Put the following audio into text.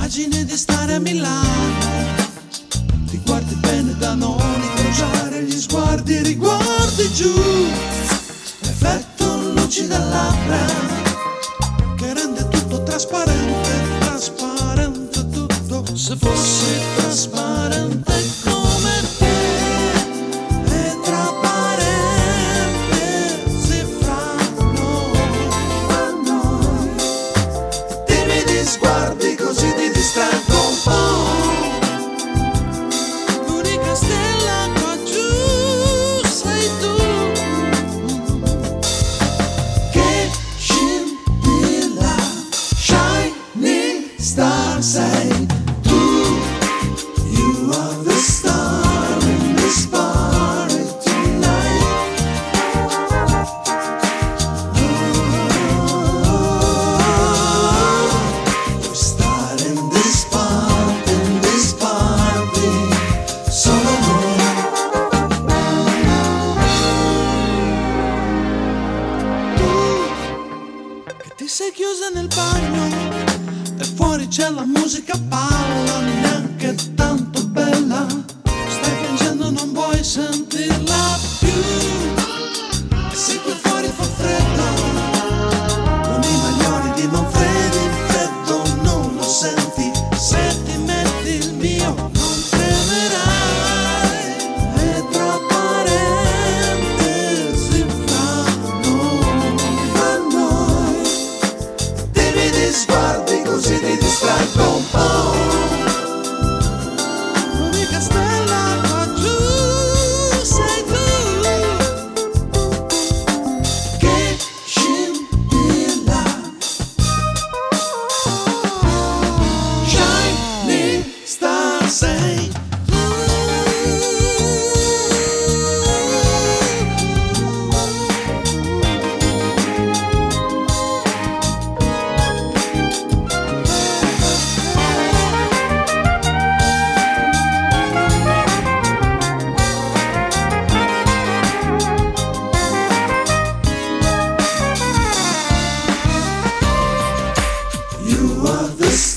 Immagini di stare a Milano, ti guardi bene da non incrociare gli sguardi, riguardi giù, effetto lucida labbra che rende tutto trasparente, trasparente tutto, se fossi trasparente come te, è trasparente fra noi, timidi sguardi così ti distraggo un po'. L'unica stella qua giù sei tu, che scintilla, shining star sei tu. You are the star in this party tonight. The star in this party, solo noi. Tu che ti sei chiusa nel bagno e fuori c'è la musica balla, neanche tanto bella, stai piangendo, non vuoi sentirla più. E se qui fuori fa freddo, con i maglioni di Manfredi, il freddo non lo senti, se ti metti il mio non tremerai, è trasparente sì, fra noi, timidi sguardi così ti distraggo un po'. L'unica stella qua giù sei tu, che scintilla, shining star sei tu. You are the